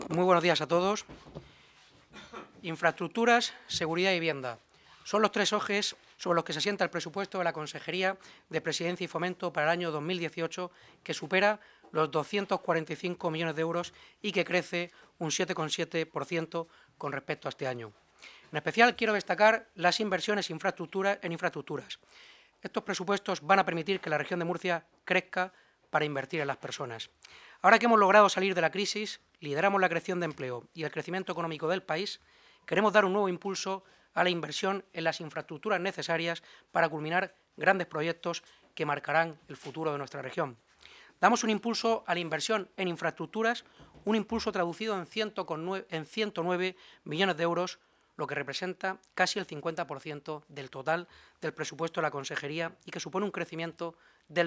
Muy buenos días a todos. Infraestructuras, seguridad y vivienda. Son los tres ejes sobre los que se asienta el presupuesto de la Consejería de Presidencia y Fomento para el año 2018, que supera los 245 millones de euros y que crece un 7,7% con respecto a este año. En especial quiero destacar las inversiones en infraestructuras. Estos presupuestos van a permitir que la región de Murcia crezca para invertir en las personas. Ahora que hemos logrado salir de la crisis, lideramos la creación de empleo y el crecimiento económico del país, queremos dar un nuevo impulso a la inversión en las infraestructuras necesarias para culminar grandes proyectos que marcarán el futuro de nuestra región. Damos un impulso a la inversión en infraestructuras, un impulso traducido en 109 millones de euros, lo que representa casi el 50% del total del presupuesto de la Consejería y que supone un crecimiento del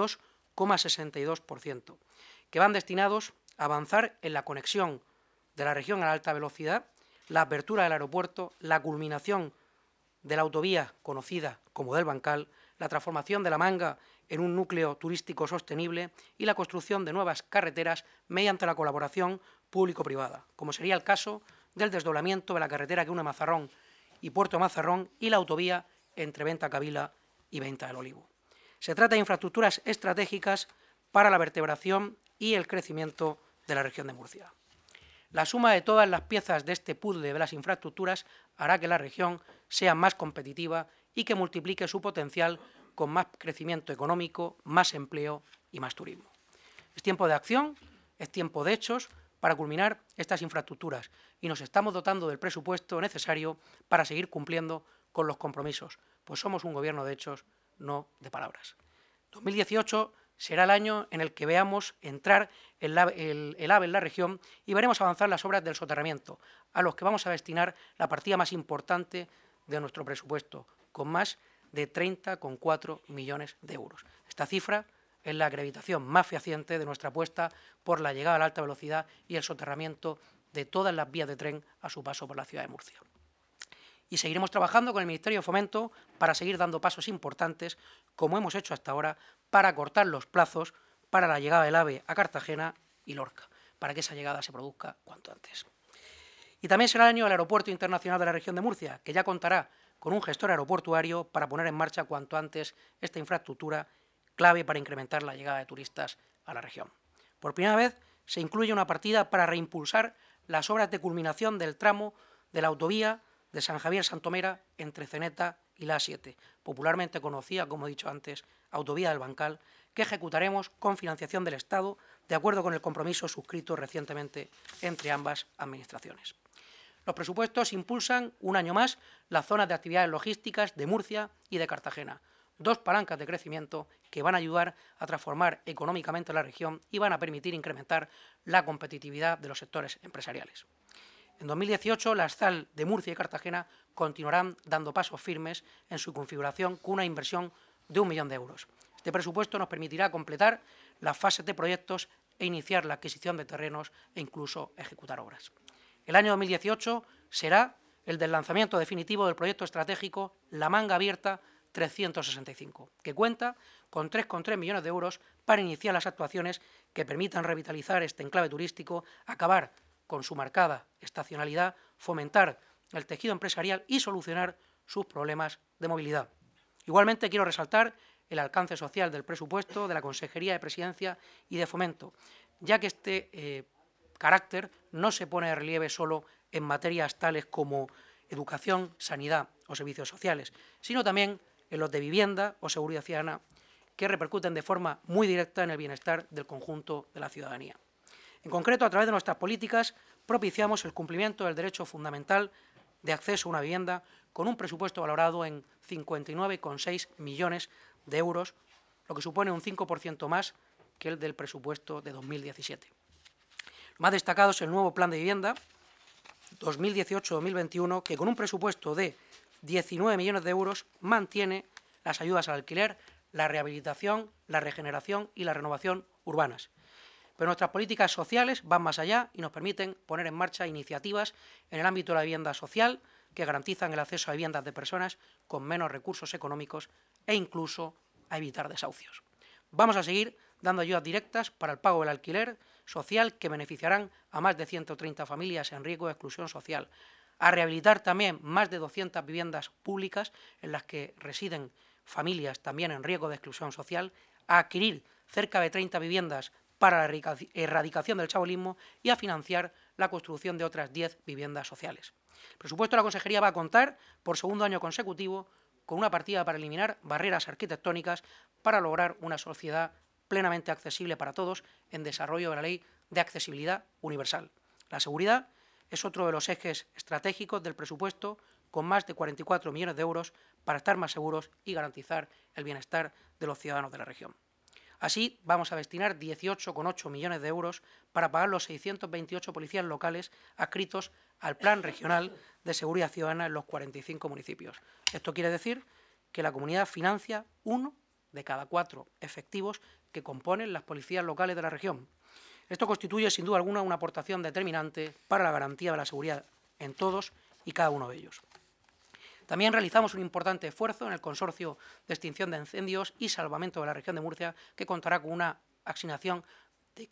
22,62%, que van destinados a avanzar en la conexión de la región a la alta velocidad, la apertura del aeropuerto, la culminación de la autovía conocida como del Bancal, la transformación de La Manga en un núcleo turístico sostenible y la construcción de nuevas carreteras mediante la colaboración público-privada, como sería el caso del desdoblamiento de la carretera que une Mazarrón y Puerto Mazarrón y la autovía entre Venta Cavila y Venta del Olivo. Se trata de infraestructuras estratégicas para la vertebración y el crecimiento de la región de Murcia. La suma de todas las piezas de este puzzle de las infraestructuras hará que la región sea más competitiva y que multiplique su potencial con más crecimiento económico, más empleo y más turismo. Es tiempo de acción, es tiempo de hechos para culminar estas infraestructuras y nos estamos dotando del presupuesto necesario para seguir cumpliendo con los compromisos, pues somos un gobierno de hechos, no de palabras. 2018 será el año en el que veamos entrar el AVE en la región y veremos avanzar las obras del soterramiento, a los que vamos a destinar la partida más importante de nuestro presupuesto, con más de 30,4 millones de euros. Esta cifra es la acreditación más fehaciente de nuestra apuesta por la llegada a la alta velocidad y el soterramiento de todas las vías de tren a su paso por la ciudad de Murcia. Y seguiremos trabajando con el Ministerio de Fomento para seguir dando pasos importantes, como hemos hecho hasta ahora, para acortar los plazos para la llegada del AVE a Cartagena y Lorca, para que esa llegada se produzca cuanto antes. Y también será el año del Aeropuerto Internacional de la región de Murcia, que ya contará con un gestor aeroportuario para poner en marcha cuanto antes esta infraestructura clave para incrementar la llegada de turistas a la región. Por primera vez se incluye una partida para reimpulsar las obras de culminación del tramo de la autovía de San Javier-Santomera entre Ceneta y la A7, popularmente conocida, como he dicho antes, Autovía del Bancal, que ejecutaremos con financiación del Estado, de acuerdo con el compromiso suscrito recientemente entre ambas administraciones. Los presupuestos impulsan un año más las zonas de actividades logísticas de Murcia y de Cartagena, dos palancas de crecimiento que van a ayudar a transformar económicamente la región y van a permitir incrementar la competitividad de los sectores empresariales. En 2018, las ZAL de Murcia y Cartagena continuarán dando pasos firmes en su configuración con una inversión de 1 millón de euros. Este presupuesto nos permitirá completar las fases de proyectos e iniciar la adquisición de terrenos e incluso ejecutar obras. El año 2018 será el del lanzamiento definitivo del proyecto estratégico La Manga Abierta 365, que cuenta con 3,3 millones de euros para iniciar las actuaciones que permitan revitalizar este enclave turístico, acabar con su marcada estacionalidad, fomentar el tejido empresarial y solucionar sus problemas de movilidad. Igualmente quiero resaltar el alcance social del presupuesto de la Consejería de Presidencia y de Fomento, ya que este carácter no se pone de relieve solo en materias tales como educación, sanidad o servicios sociales, sino también en los de vivienda o seguridad ciudadana, que repercuten de forma muy directa en el bienestar del conjunto de la ciudadanía. En concreto, a través de nuestras políticas, propiciamos el cumplimiento del derecho fundamental de acceso a una vivienda con un presupuesto valorado en 59,6 millones de euros, lo que supone un 5% más que el del presupuesto de 2017. Lo más destacado es el nuevo Plan de Vivienda 2018-2021, que con un presupuesto de 19 millones de euros mantiene las ayudas al alquiler, la rehabilitación, la regeneración y la renovación urbanas. Pero nuestras políticas sociales van más allá y nos permiten poner en marcha iniciativas en el ámbito de la vivienda social que garantizan el acceso a viviendas de personas con menos recursos económicos e incluso a evitar desahucios. Vamos a seguir dando ayudas directas para el pago del alquiler, social que beneficiarán a más de 130 familias en riesgo de exclusión social, a rehabilitar también más de 200 viviendas públicas en las que residen familias también en riesgo de exclusión social, a adquirir cerca de 30 viviendas para la erradicación del chabolismo y a financiar la construcción de otras 10 viviendas sociales. El presupuesto de la Consejería va a contar, por segundo año consecutivo, con una partida para eliminar barreras arquitectónicas para lograr una sociedad plenamente accesible para todos en desarrollo de la Ley de Accesibilidad Universal. La seguridad es otro de los ejes estratégicos del presupuesto, con más de 44 millones de euros para estar más seguros y garantizar el bienestar de los ciudadanos de la región. Así, vamos a destinar 18,8 millones de euros para pagar los 628 policías locales adscritos al Plan Regional de Seguridad Ciudadana en los 45 municipios. Esto quiere decir que la comunidad financia 1 de cada 4 efectivos que componen las policías locales de la región. Esto constituye, sin duda alguna, una aportación determinante para la garantía de la seguridad en todos y cada uno de ellos. También realizamos un importante esfuerzo en el Consorcio de Extinción de Incendios y Salvamento de la región de Murcia, que contará con una asignación de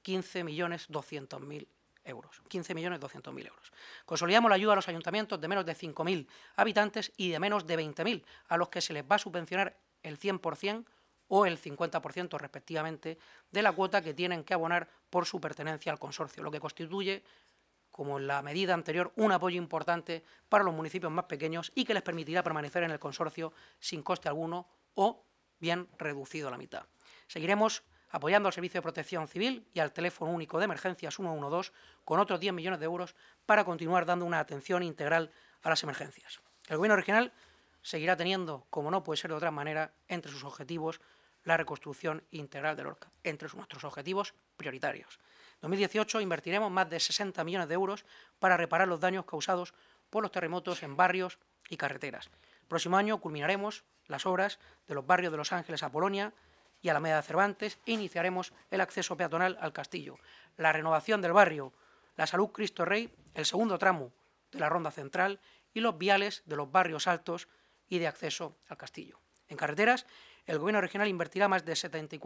15.200.000 euros. 15.200.000 euros. Consolidamos la ayuda a los ayuntamientos de menos de 5.000 habitantes y de menos de 20.000, a los que se les va a subvencionar el 100% o el 50% respectivamente de la cuota que tienen que abonar por su pertenencia al consorcio, lo que constituye, como en la medida anterior, un apoyo importante para los municipios más pequeños y que les permitirá permanecer en el consorcio sin coste alguno o bien reducido a la mitad. Seguiremos apoyando al Servicio de Protección Civil y al Teléfono Único de Emergencias 112 con otros 10 millones de euros para continuar dando una atención integral a las emergencias. El Gobierno regional seguirá teniendo, como no puede ser de otra manera, entre sus objetivos la reconstrucción integral de Lorca, entre nuestros objetivos prioritarios. En 2018 invertiremos más de 60 millones de euros para reparar los daños causados por los terremotos en barrios y carreteras. El próximo año culminaremos las obras de los barrios de Los Ángeles a Polonia y Alameda de Cervantes e iniciaremos el acceso peatonal al castillo, la renovación del barrio La Salud Cristo Rey, el segundo tramo de la Ronda Central y los viales de los barrios altos y de acceso al castillo. En carreteras, el Gobierno regional invertirá más de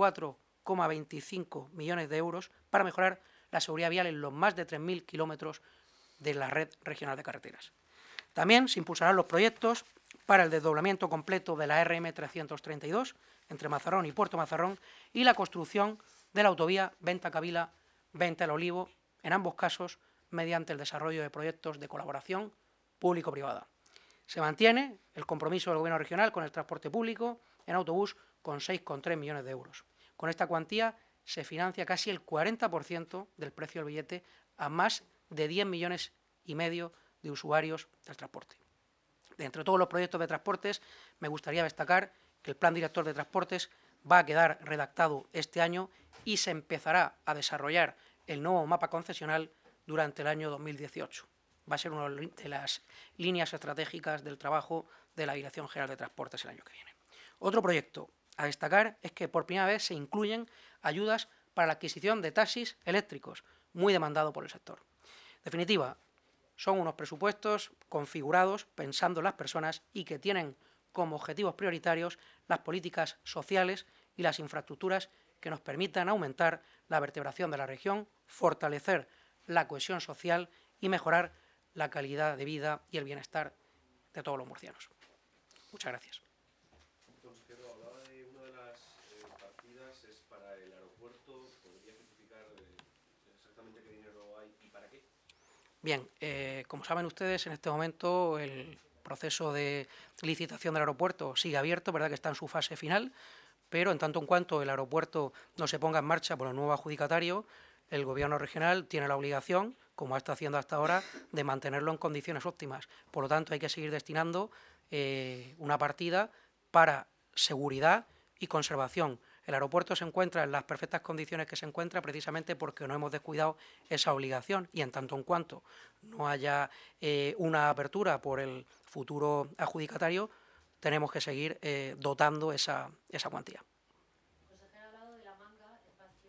74,25 millones de euros para mejorar la seguridad vial en los más de 3.000 kilómetros de la red regional de carreteras. También se impulsarán los proyectos para el desdoblamiento completo de la RM 332 entre Mazarrón y Puerto Mazarrón y la construcción de la autovía Venta-Cavila-Venta el Olivo, en ambos casos mediante el desarrollo de proyectos de colaboración público-privada. Se mantiene el compromiso del Gobierno regional con el transporte público en autobús con 6,3 millones de euros. Con esta cuantía se financia casi el 40% del precio del billete a más de 10 millones y medio de usuarios del transporte. De entre todos los proyectos de transportes, me gustaría destacar que el Plan Director de Transportes va a quedar redactado este año y se empezará a desarrollar el nuevo mapa concesional durante el año 2018. Va a ser una de las líneas estratégicas del trabajo de la Dirección General de Transportes el año que viene. Otro proyecto a destacar es que por primera vez se incluyen ayudas para la adquisición de taxis eléctricos, muy demandado por el sector. En definitiva, son unos presupuestos configurados pensando en las personas y que tienen como objetivos prioritarios las políticas sociales y las infraestructuras que nos permitan aumentar la vertebración de la región, fortalecer la cohesión social y mejorar la calidad de vida y el bienestar de todos los murcianos. Muchas gracias. Consejero, hablaba de una de las partidas es para el aeropuerto. ¿Podría especificar exactamente qué dinero hay y para qué? Bien, como saben ustedes, en este momento el proceso de licitación del aeropuerto sigue abierto, verdad que está en su fase final, pero en tanto en cuanto el aeropuerto no se ponga en marcha por el nuevo adjudicatario, el Gobierno regional tiene la obligación, como está haciendo hasta ahora, de mantenerlo en condiciones óptimas. Por lo tanto, hay que seguir destinando una partida para seguridad y conservación. El aeropuerto se encuentra en las perfectas condiciones que se encuentra precisamente porque no hemos descuidado esa obligación y en tanto en cuanto no haya una apertura por el futuro adjudicatario, tenemos que seguir dotando esa cuantía. Consejero, ha hablado de la manga, espacio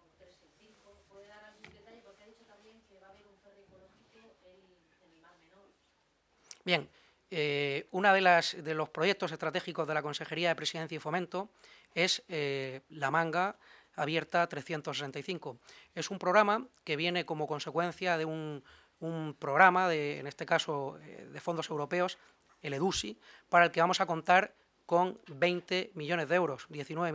365. ¿Puede dar algún detalle? Porque ha dicho también que va a haber un ferry ecológico en el Mar Menor. Bien, uno de los proyectos estratégicos de la Consejería de Presidencia y Fomento es la manga abierta 365. Es un programa que viene como consecuencia de un programa, en este caso de fondos europeos, el EDUSI, para el que vamos a contar con 20 millones de euros,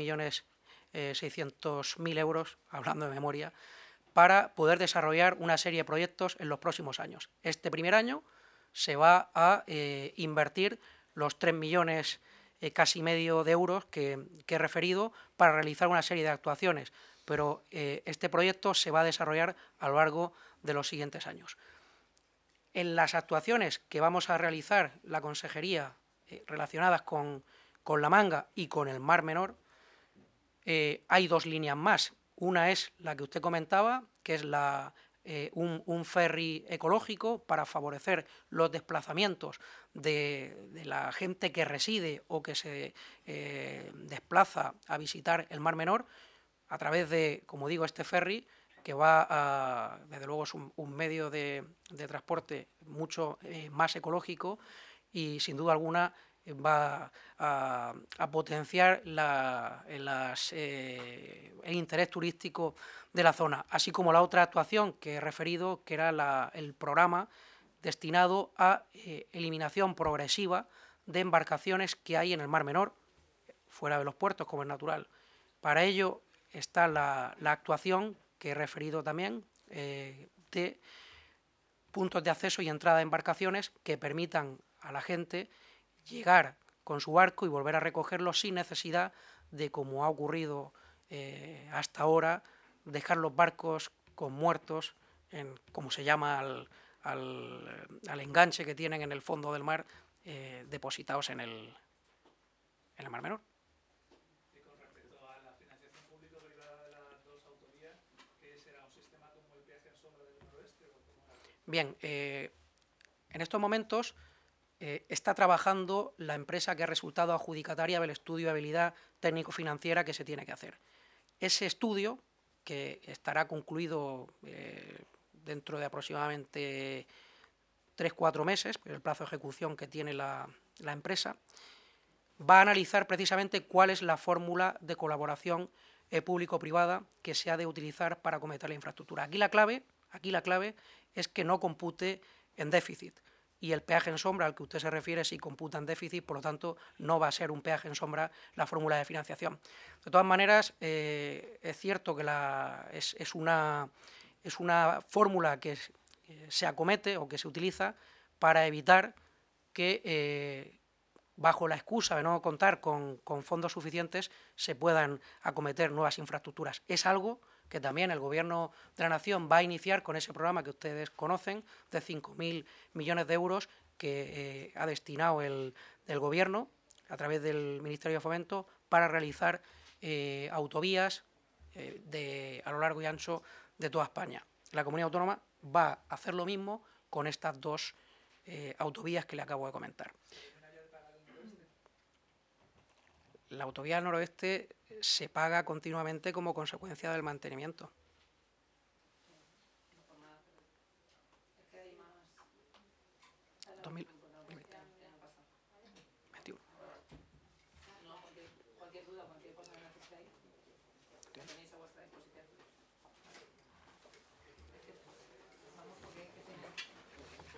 19.600.000 euros, hablando de memoria, para poder desarrollar una serie de proyectos en los próximos años. Este primer año se va a invertir los 3 millones casi medio de euros que he referido para realizar una serie de actuaciones, pero este proyecto se va a desarrollar a lo largo de los siguientes años. En las actuaciones que vamos a realizar la Consejería relacionadas con La Manga y con el Mar Menor, hay dos líneas más. Una es la que usted comentaba, que es un ferry ecológico para favorecer los desplazamientos de la gente que reside o que se desplaza a visitar el Mar Menor a través de, como digo, este ferry, que desde luego es un medio de transporte mucho más ecológico y sin duda alguna va a potenciar el interés turístico de la zona, así como la otra actuación que he referido, que era el programa destinado a eliminación progresiva de embarcaciones que hay en el Mar Menor, fuera de los puertos, como es natural. Para ello está la actuación que he referido también, de puntos de acceso y entrada de embarcaciones que permitan a la gente llegar con su barco y volver a recogerlo sin necesidad de, como ha ocurrido hasta ahora, dejar los barcos con muertos, como se llama al enganche que tienen en el fondo del mar, depositados en el Mar Menor. Y con respecto a la financiación público-privada de las dos autovías, ¿qué será? ¿Un sistema como el peaje en sombra del noroeste? ¿O cómo era? Bien, en estos momentos está trabajando la empresa que ha resultado adjudicataria del estudio de habilidad técnico-financiera que se tiene que hacer. Ese estudio, que estará concluido dentro de aproximadamente 3-4 meses, el plazo de ejecución que tiene la empresa, va a analizar precisamente cuál es la fórmula de colaboración público-privada que se ha de utilizar para acometer la infraestructura. Aquí la clave es que no compute en déficit, y el peaje en sombra al que usted se refiere sí computa en déficit, por lo tanto no va a ser un peaje en sombra la fórmula de financiación. De todas maneras, es cierto que es una fórmula que se acomete o que se utiliza para evitar que bajo la excusa de no contar con fondos suficientes se puedan acometer nuevas infraestructuras. Es algo que también el Gobierno de la Nación va a iniciar con ese programa que ustedes conocen de 5.000 millones de euros que ha destinado el Gobierno a través del Ministerio de Fomento para realizar autovías a lo largo y ancho de toda España. La comunidad autónoma va a hacer lo mismo con estas dos autovías que le acabo de comentar. La autovía del noroeste se paga continuamente como consecuencia del mantenimiento. Es que hay más. 2021. No, porque cualquier duda, cualquier cosa que necesitéis, tenéis